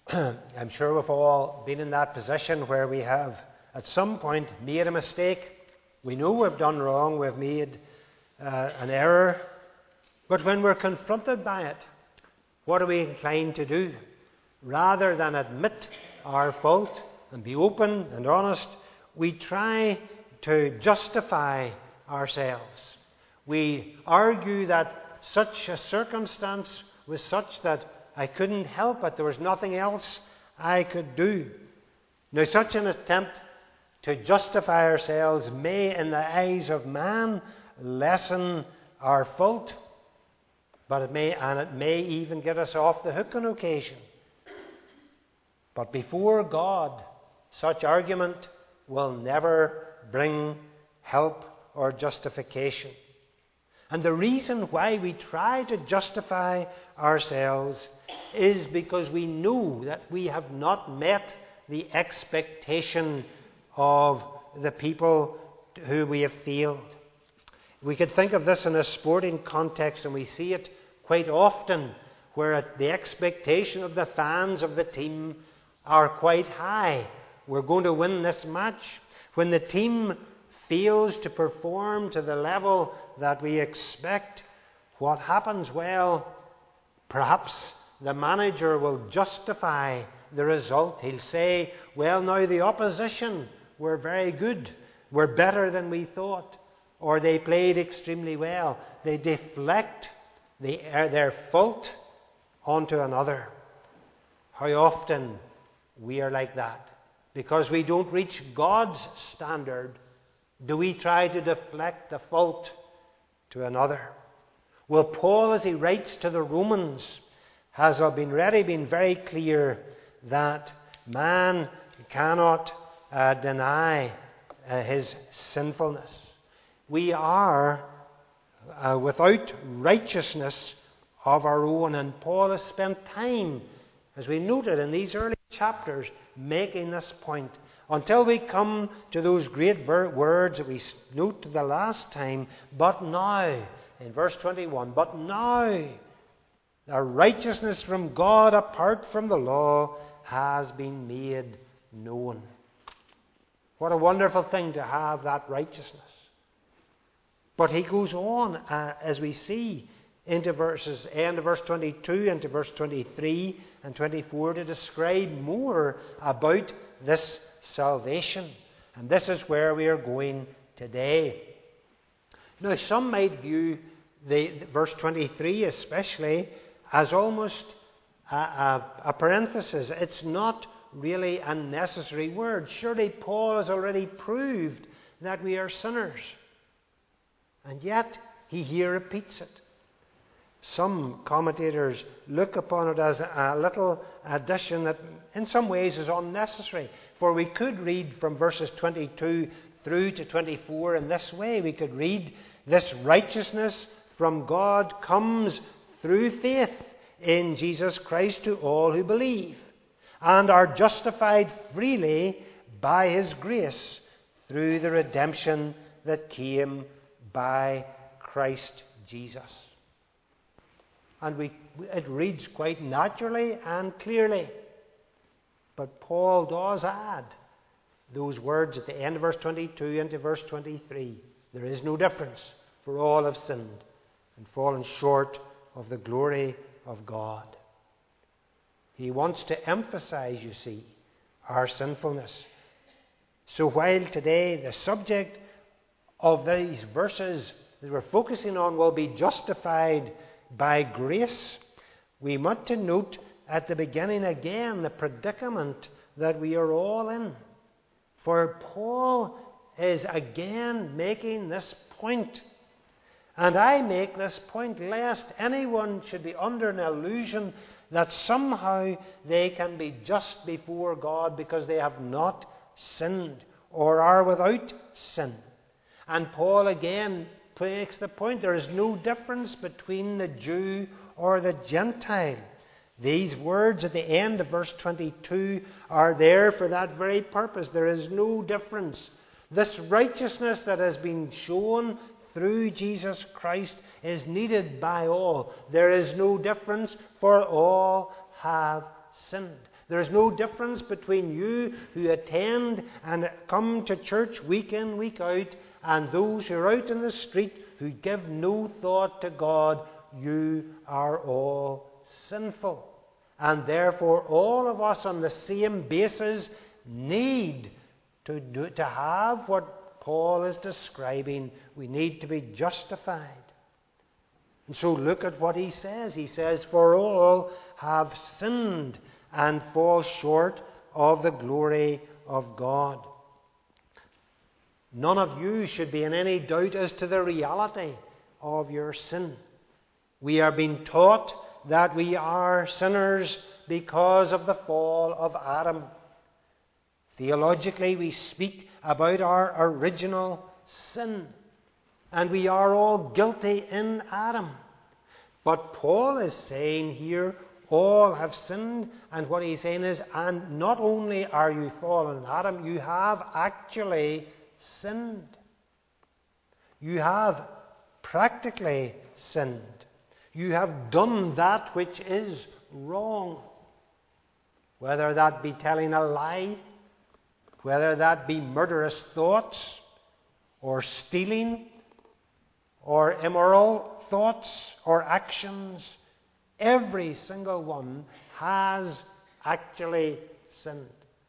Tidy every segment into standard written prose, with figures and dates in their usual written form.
I'm sure we've all been in that position where we have at some point made a mistake. We know we've done wrong, we've made an error. But when we're confronted by it, what are we inclined to do? Rather than admit our fault and be open and honest, we try to justify ourselves. We argue that such a circumstance was such that I couldn't help it. There was nothing else I could do. Now, such an attempt to justify ourselves may, in the eyes of man, lessen our fault, but it may even get us off the hook on occasion. But before God, such argument will never bring help or justification. And the reason why we try to justify ourselves is because we know that we have not met the expectation of the people who we have failed. We could think of this in a sporting context, and we see it quite often, where the expectation of the fans of the team are quite high. We're going to win this match. When the team fails to perform to the level that we expect, what happens? Well, perhaps the manager will justify the result. He'll say, well, now the opposition were very good. We're better than we thought. Or they played extremely well. They deflect their fault onto another. How often we are like that? Because we don't reach God's standard, do we try to deflect the fault to another? Well, Paul, as he writes to the Romans, has already been very clear that man cannot deny his sinfulness. We are without righteousness of our own, and Paul has spent time, as we noted in these early chapters, making this point, until we come to those great words that we noted the last time. But now, in verse 21, but now the righteousness from God apart from the law has been made known. What a wonderful thing to have that righteousness. But he goes on, as we see, into end of verse 22, into verse 23 and 24, to describe more about this salvation. And this is where we are going today. Now, some might view the verse 23 especially as almost a parenthesis. It's not really a necessary word. Surely Paul has already proved that we are sinners. And yet he here repeats it. Some commentators look upon it as a little addition that in some ways is unnecessary. For we could read from verses 22 through to 24 in this way. We could read, this righteousness from God comes through faith in Jesus Christ to all who believe, and are justified freely by his grace through the redemption that came by Christ Jesus. And it reads quite naturally and clearly. But Paul does add those words at the end of verse 22 into verse 23. There is no difference, for all have sinned and fallen short of the glory of God. He wants to emphasize, you see, our sinfulness. So while today the subject of these verses that we're focusing on will be justified by grace, we want to note at the beginning again the predicament that we are all in. For Paul is again making this point. And I make this point lest anyone should be under an illusion that somehow they can be just before God because they have not sinned or are without sin. And Paul again makes the point there is no difference between the Jew or the Gentile. These words at the end of verse 22 are there for that very purpose. There is no difference. This righteousness that has been shown through Jesus Christ is needed by all. There is no difference, for all have sinned. There is no difference between you who attend and come to church week in, week out, and those who are out in the street who give no thought to God. You are all sinful. And therefore, all of us on the same basis need to have what Paul is describing. We need to be justified. And so look at what he says. He says, "For all have sinned and fall short of the glory of God." None of you should be in any doubt as to the reality of your sin. We are being taught that we are sinners because of the fall of Adam. Theologically, we speak about our original sin, and we are all guilty in Adam. But Paul is saying here, all have sinned, and what he's saying is, and not only are you fallen in Adam, you have actually sinned. You have practically sinned. You have done that which is wrong. Whether that be telling a lie, whether that be murderous thoughts, or stealing, or immoral thoughts or actions, every single one has actually sinned.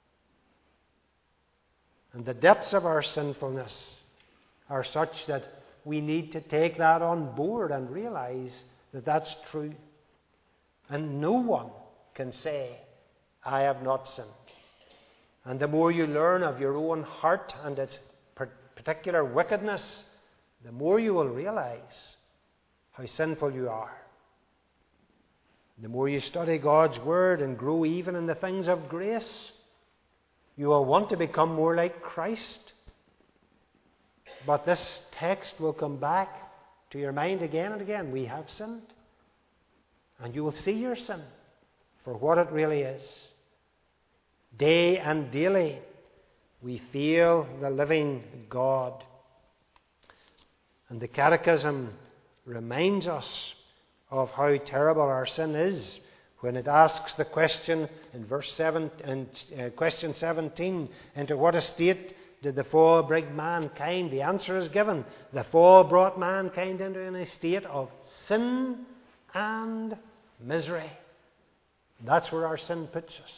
And the depths of our sinfulness are such that we need to take that on board and realize that that's true. And no one can say, "I have not sinned." And the more you learn of your own heart and its particular wickedness, the more you will realize how sinful you are. The more you study God's Word and grow even in the things of grace, you will want to become more like Christ. But this text will come back to your mind again and again. We have sinned. And you will see your sin for what it really is. Day and daily, we fail the living God. And the Catechism reminds us of how terrible our sin is when it asks the question in question 17, into what estate did the fall bring mankind? The answer is given. The fall brought mankind into an estate of sin and misery. That's where our sin puts us.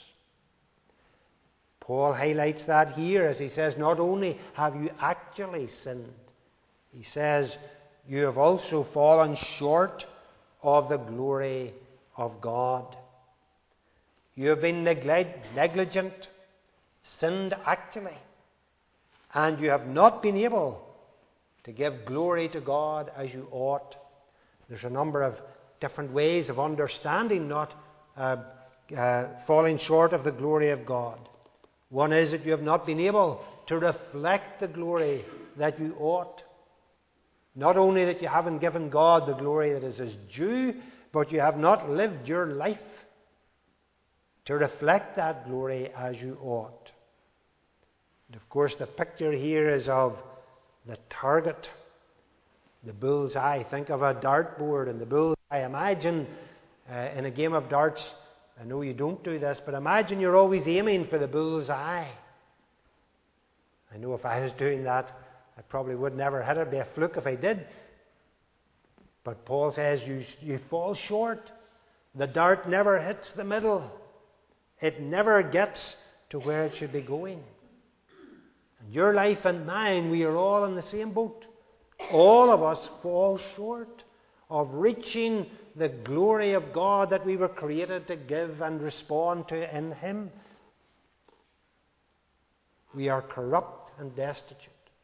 Paul highlights that here as he says, not only have you actually sinned, he says, you have also fallen short of the glory of God. You have been negligent, sinned actually, and you have not been able to give glory to God as you ought. There's a number of different ways of understanding not falling short of the glory of God. One is that you have not been able to reflect the glory that you ought. Not only that you haven't given God the glory that is His due, but you have not lived your life to reflect that glory as you ought. And of course, the picture here is of the target, the bullseye. Think of a dartboard and the bullseye. Imagine in a game of darts, I know you don't do this, but imagine you're always aiming for the bullseye. I know if I was doing that, I probably would never hit it. It'd be a fluke if I did. But Paul says you fall short. The dart never hits the middle. It never gets to where it should be going. And your life and mine, we are all in the same boat. All of us fall short of reaching the glory of God that we were created to give and respond to in Him. We are corrupt and destitute.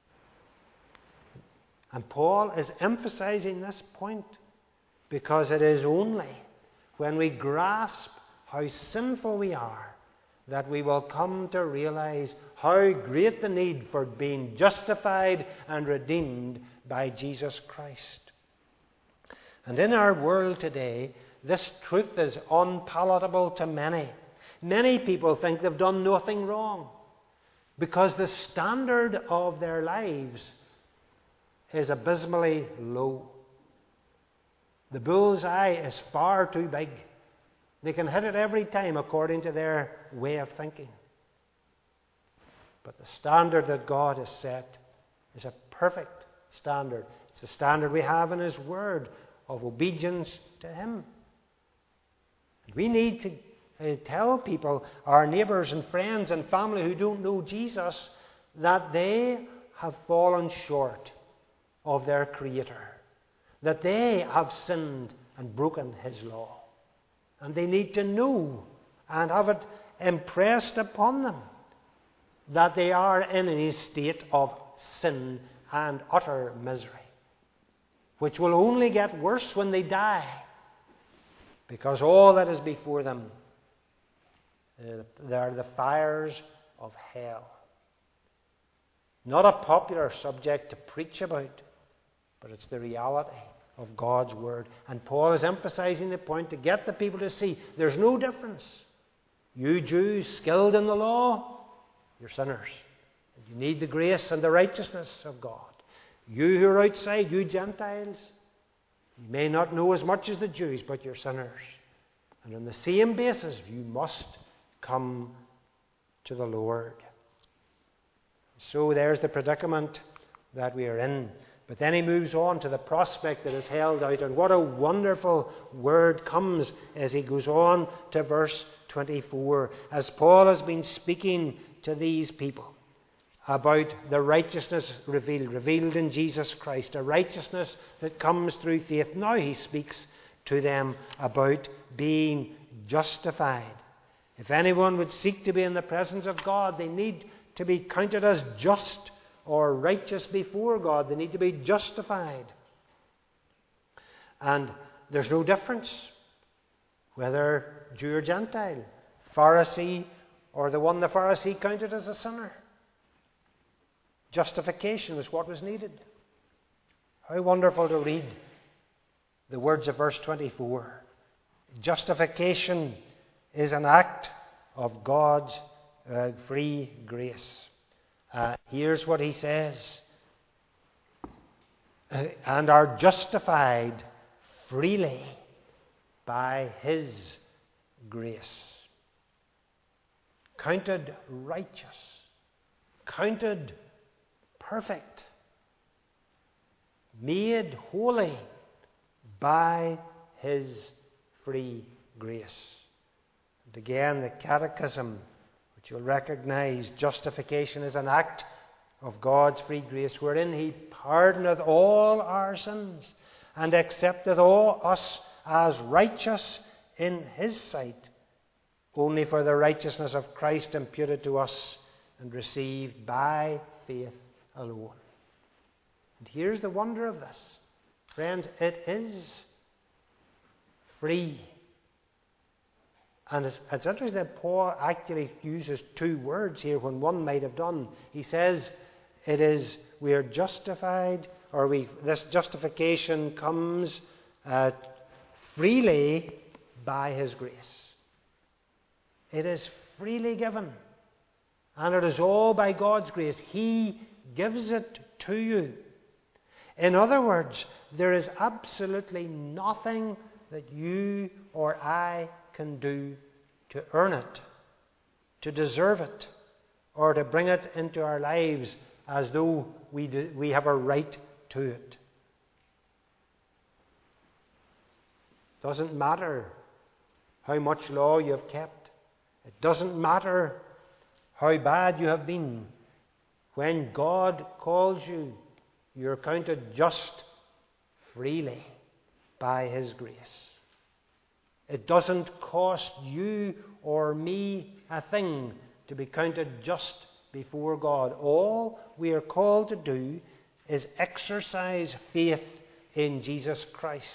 And Paul is emphasizing this point because it is only when we grasp how sinful we are that we will come to realize how great the need for being justified and redeemed by Jesus Christ. And in our world today, this truth is unpalatable to many. Many people think they've done nothing wrong because the standard of their lives is abysmally low. The bullseye is far too big. They can hit it every time according to their way of thinking. But the standard that God has set is a perfect standard. It's the standard we have in His Word of obedience to Him. We need to tell people, our neighbours and friends and family who don't know Jesus, that they have fallen short of their Creator, that they have sinned and broken His law. And they need to know and have it impressed upon them that they are in a state of sin and utter misery, which will only get worse when they die, because all that is before them, they are the fires of hell. Not a popular subject to preach about, but it's the reality of God's Word. And Paul is emphasizing the point to get the people to see there's no difference. You Jews skilled in the law, you're sinners. You need the grace and the righteousness of God. You who are outside, you Gentiles, you may not know as much as the Jews, but you're sinners. And on the same basis, you must come to the Lord. So there's the predicament that we are in. But then he moves on to the prospect that is held out. And what a wonderful word comes as he goes on to verse 24. As Paul has been speaking to these people about the righteousness revealed in Jesus Christ, a righteousness that comes through faith. Now he speaks to them about being justified. If anyone would seek to be in the presence of God, they need to be counted as just or righteous before God. They need to be justified. And there's no difference whether Jew or Gentile, Pharisee or the one the Pharisee counted as a sinner. Justification was what was needed. How wonderful to read the words of verse 24. Justification is an act of God's free grace. Here's what he says. And are justified freely by His grace. Counted righteous. Counted perfect. Made holy by His free grace. And again, the Catechism, which you'll recognize, justification is an act of God's free grace, wherein He pardoneth all our sins, and accepteth all us as righteous in His sight, only for the righteousness of Christ imputed to us and received by faith alone. And here's the wonder of this. Friends, it is free. And it's interesting that Paul actually uses two words here when one might have done. He says it is, we are justified, or this justification comes freely by His grace. It is freely given. And it is all by God's grace. He gives it to you. In other words, there is absolutely nothing that you or I can do to earn it, to deserve it, or to bring it into our lives as though we have a right to it. It doesn't matter how much law you have kept. It doesn't matter how bad you have been. When God calls you, you're counted just freely by His grace. It doesn't cost you or me a thing to be counted just before God. All we are called to do is exercise faith in Jesus Christ.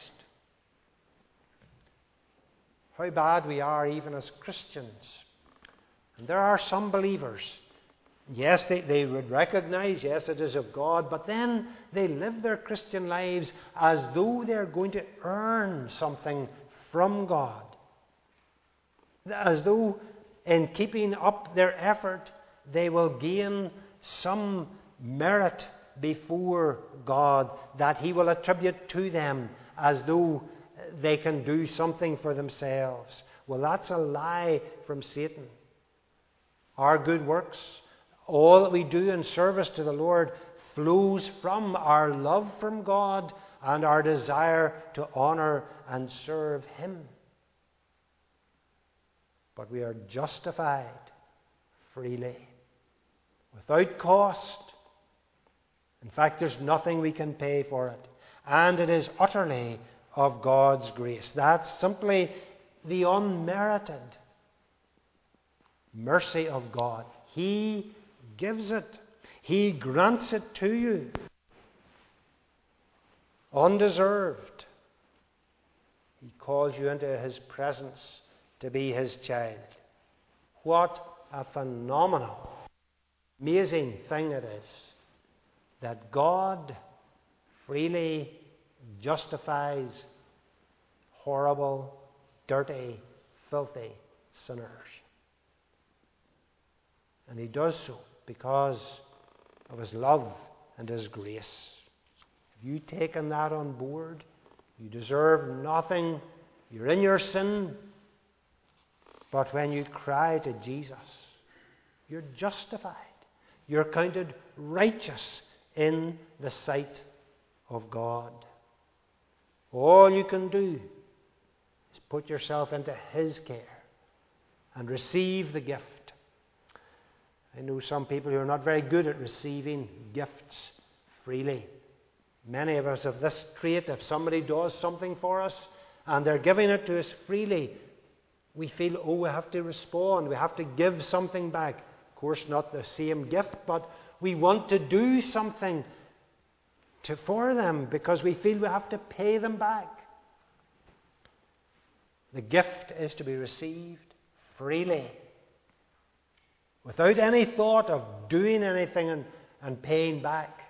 How bad we are even as Christians. And there are some believers, yes, they would recognize, yes, it is of God, but then they live their Christian lives as though they're going to earn something from God. As though in keeping up their effort, they will gain some merit before God that He will attribute to them, as though they can do something for themselves. Well, that's a lie from Satan. Our good works, all that we do in service to the Lord, flows from our love from God and our desire to honor and serve Him. But we are justified freely, without cost. In fact, there's nothing we can pay for it. And it is utterly of God's grace. That's simply the unmerited mercy of God. He gives it. He grants it to you. Undeserved. He calls you into His presence to be His child. What a phenomenal, amazing thing it is that God freely justifies horrible, dirty, filthy sinners. And He does so because of His love and His grace. Have you taken that on board? You deserve nothing. You're in your sin. But when you cry to Jesus, you're justified. You're counted righteous in the sight of God. All you can do is put yourself into His care and receive the gift. I know some people who are not very good at receiving gifts freely. Many of us have this trait. If somebody does something for us and they're giving it to us freely, we feel, we have to respond. We have to give something back. Of course, not the same gift, but we want to do something for them because we feel we have to pay them back. The gift is to be received freely, without any thought of doing anything and paying back.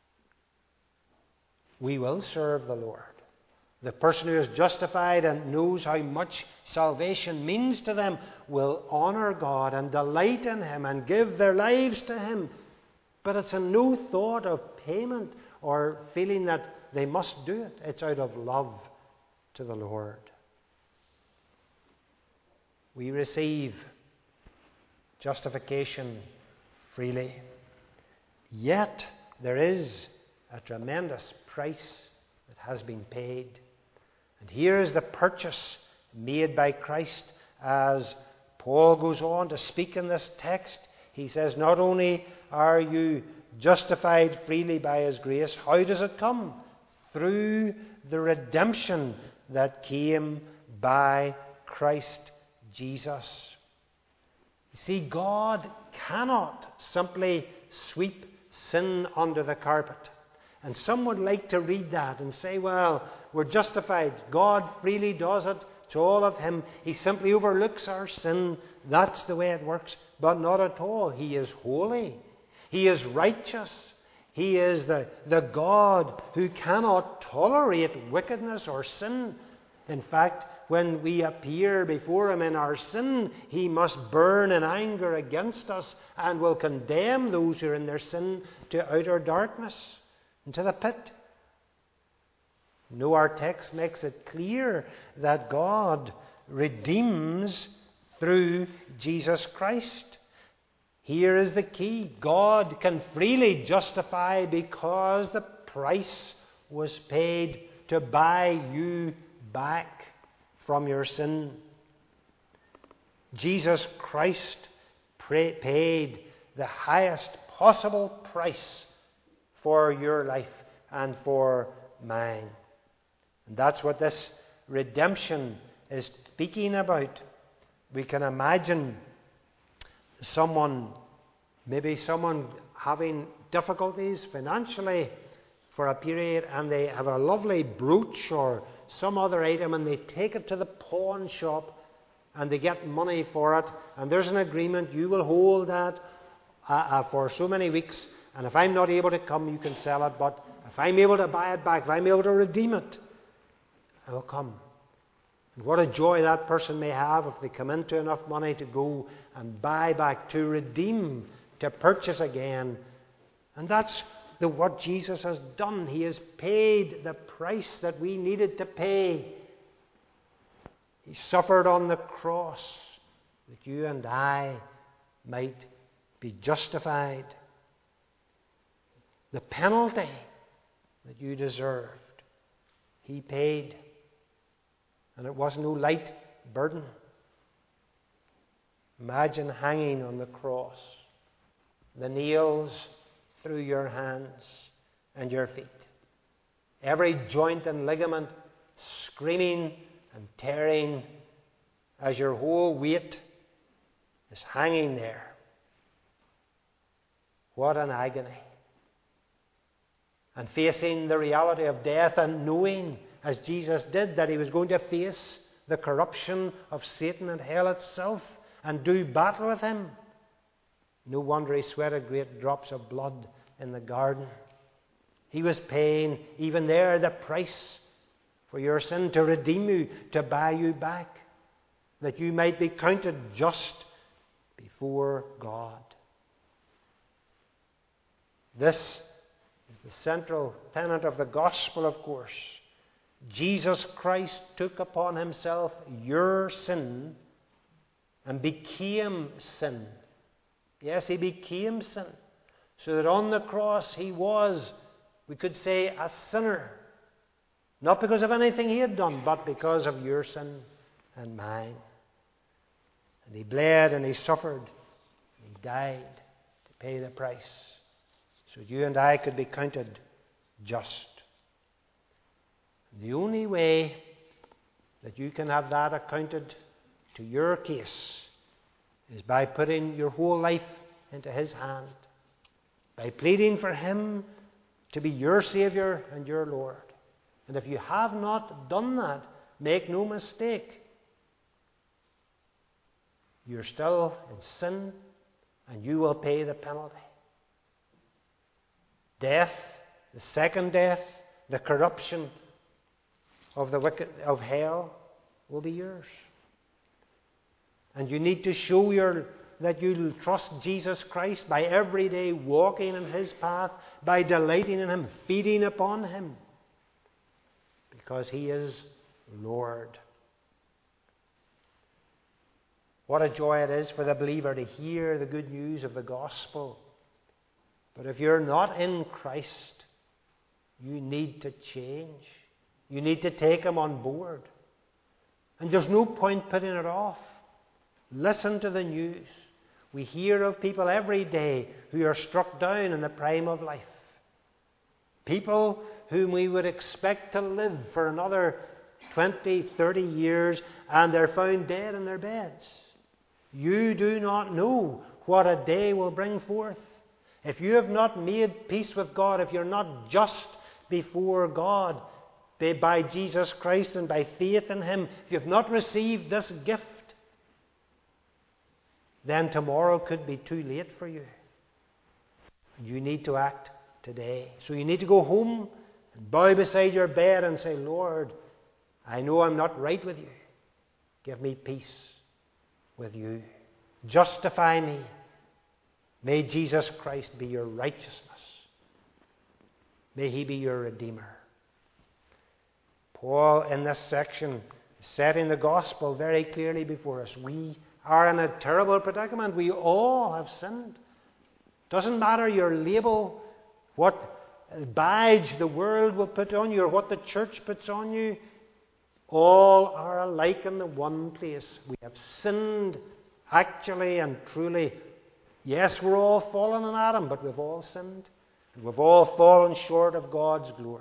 We will serve the Lord. The person who is justified and knows how much salvation means to them will honour God and delight in Him and give their lives to Him. But it's a no thought of payment or feeling that they must do it. It's out of love to the Lord. We receive justification freely. Yet there is a tremendous price that has been paid. And here is the purchase made by Christ as Paul goes on to speak in this text. He says, not only are you justified freely by His grace, how does it come? Through the redemption that came by Christ Jesus. You see, God cannot simply sweep sin under the carpet. And some would like to read that and say, well, we're justified. God freely does it. It's all of Him. He simply overlooks our sin. That's the way it works. But not at all. He is holy. He is righteous. He is the God who cannot tolerate wickedness or sin. In fact, when we appear before Him in our sin, He must burn in anger against us and will condemn those who are in their sin to outer darkness, into the pit. No, our text makes it clear that God redeems through Jesus Christ. Here is the key. God can freely justify because the price was paid to buy you back from your sin. Jesus Christ paid the highest possible price for your life and for mine. And that's what this redemption is speaking about. We can imagine someone having difficulties financially for a period, and they have a lovely brooch or some other item, and they take it to the pawn shop and they get money for it, and there's an agreement, you will hold that for so many weeks, and if I'm not able to come, you can sell it, but if I'm able to buy it back, if I'm able to redeem it, I will come. And what a joy that person may have if they come into enough money to go and buy back, to redeem, to purchase again. And that's what Jesus has done. He has paid the price that we needed to pay. He suffered on the cross that you and I might be justified. The penalty that you deserved, He paid. And it was no light burden. Imagine hanging on the cross, the nails through your hands and your feet, every joint and ligament screaming and tearing as your whole weight is hanging there. What an agony. And facing the reality of death and knowing, as Jesus did, that He was going to face the corruption of Satan and hell itself and do battle with him. No wonder He sweated great drops of blood in the garden. He was paying, even there, the price for your sin, to redeem you, to buy you back, that you might be counted just before God. This is the central tenet of the gospel, of course. Jesus Christ took upon Himself your sin and became sin. Yes, He became sin, so that on the cross He was, we could say, a sinner. Not because of anything He had done, but because of your sin and mine. And He bled and He suffered and He died to pay the price, so you and I could be counted just. The only way that you can have that accounted to your case is by putting your whole life into His hand, by pleading for Him to be your Saviour and your Lord. And if you have not done that, make no mistake, you're still in sin and you will pay the penalty. Death, the second death, the corruption of the wicked of hell will be yours. And you need to show that you trust Jesus Christ by every day walking in His path, by delighting in Him, feeding upon Him, because He is Lord. What a joy it is for the believer to hear the good news of the gospel. But if you're not in Christ, you need to change. You need to take Him on board. And there's no point putting it off. Listen to the news. We hear of people every day who are struck down in the prime of life. People whom we would expect to live for another 20, 30 years, and they're found dead in their beds. You do not know what a day will bring forth. If you have not made peace with God, if you're not just before God by Jesus Christ and by faith in Him, if you have not received this gift, then tomorrow could be too late for you. You need to act today. So you need to go home and bow beside your bed and say, Lord, I know I'm not right with you. Give me peace with you. Justify me. May Jesus Christ be your righteousness. May He be your Redeemer. Paul, in this section, is setting the gospel very clearly before us. We are in a terrible predicament. We all have sinned. Doesn't matter your label, what badge the world will put on you, or what the church puts on you. All are alike in the one place. We have sinned actually and truly. Yes, we're all fallen in Adam, but we've all sinned. And we've all fallen short of God's glory.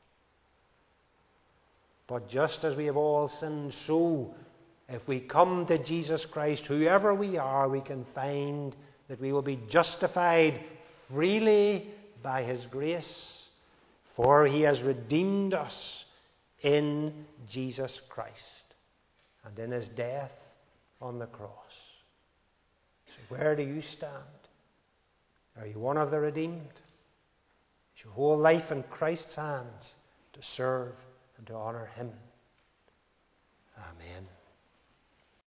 But just as we have all sinned, so if we come to Jesus Christ, whoever we are, we can find that we will be justified freely by His grace, for He has redeemed us in Jesus Christ and in His death on the cross. So where do you stand? Are you one of the redeemed? Is your whole life in Christ's hands to serve and to honour Him? Amen.